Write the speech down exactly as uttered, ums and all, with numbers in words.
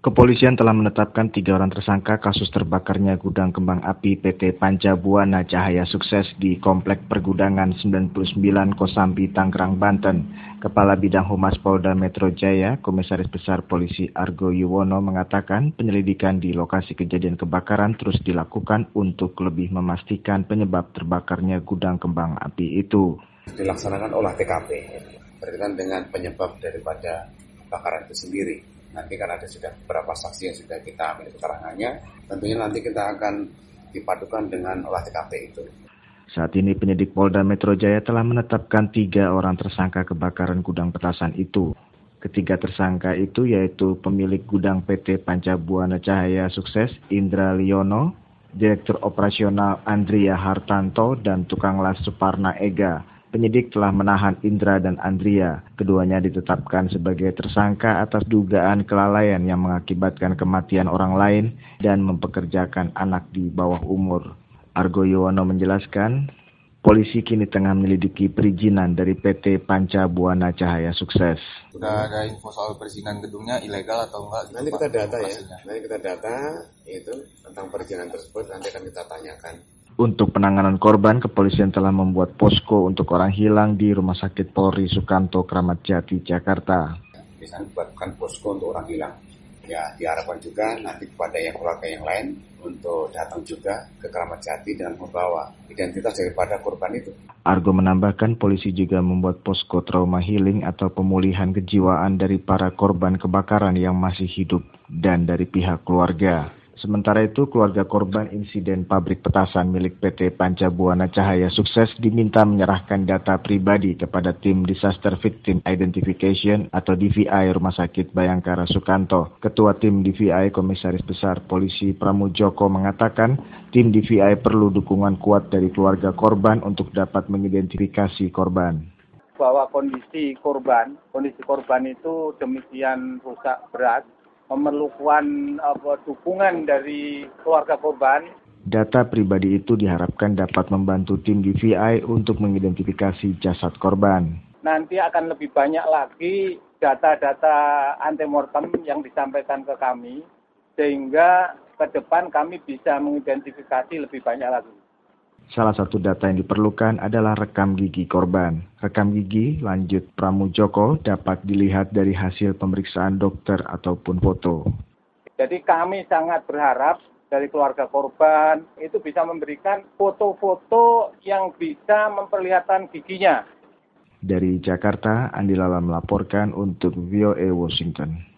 Kepolisian telah menetapkan tiga orang tersangka kasus terbakarnya gudang kembang api P T Panca-Buana Cahaya Sukses di Komplek Pergudangan sembilan puluh sembilan Kosambi, Tangerang, Banten. Kepala Bidang Humas Polda Metro Jaya, Komisaris Besar Polisi Argo Yuwono mengatakan penyelidikan di lokasi kejadian kebakaran terus dilakukan untuk lebih memastikan penyebab terbakarnya gudang kembang api itu. Dilaksanakan olah T K P berkaitan dengan penyebab daripada kebakaran itu sendiri. Nanti kan ada sudah beberapa saksi yang sudah kita ambil keterangannya. Tentunya nanti kita akan dipadukan dengan olah T K P itu. Saat ini penyidik Polda Metro Jaya telah menetapkan tiga orang tersangka kebakaran gudang petasan itu. Ketiga tersangka itu yaitu pemilik gudang P T Panca-Buana Cahaya Sukses Indra Liono, Direktur Operasional Andria Hartanto, dan tukang las Suparna Ega. Penyidik telah menahan Indra dan Andria. Keduanya ditetapkan sebagai tersangka atas dugaan kelalaian yang mengakibatkan kematian orang lain dan mempekerjakan anak di bawah umur. Argo Yuwono menjelaskan, polisi kini tengah menyelidiki perizinan dari P T Panca-Buana Cahaya Sukses. Sudah ada info soal perizinan gedungnya ilegal atau enggak? Nanti kita data ya, nanti kita data itu tentang perizinan tersebut, nanti akan kita tanyakan. Untuk penanganan korban, kepolisian telah membuat posko untuk orang hilang di Rumah Sakit Polri Sukanto, Kramat Jati, Jakarta. Bisa buatkan posko untuk orang hilang. Ya, diharapkan juga nanti kepada yang keluarga yang lain untuk datang juga ke Kramat Jati dan membawa identitas daripada korban itu. Argo menambahkan polisi juga membuat posko trauma healing atau pemulihan kejiwaan dari para korban kebakaran yang masih hidup dan dari pihak keluarga. Sementara itu, keluarga korban insiden pabrik petasan milik P T Panca-Buana Cahaya Sukses diminta menyerahkan data pribadi kepada tim Disaster Victim Identification atau D V I Rumah Sakit Bayangkara Sukanto. Ketua tim D V I Komisaris Besar Polisi Pramujoko mengatakan tim D V I perlu dukungan kuat dari keluarga korban untuk dapat mengidentifikasi korban. Bahwa kondisi korban, kondisi korban itu demikian rusak berat, memerlukan apa, dukungan dari keluarga korban. Data pribadi itu diharapkan dapat membantu tim D V I untuk mengidentifikasi jasad korban. Nanti akan lebih banyak lagi data-data antemortem yang disampaikan ke kami, sehingga ke depan kami bisa mengidentifikasi lebih banyak lagi. Salah satu data yang diperlukan adalah rekam gigi korban. Rekam gigi, lanjut Pramujoko, dapat dilihat dari hasil pemeriksaan dokter ataupun foto. Jadi kami sangat berharap dari keluarga korban itu bisa memberikan foto-foto yang bisa memperlihatkan giginya. Dari Jakarta, Andi Lala melaporkan untuk V O A Washington.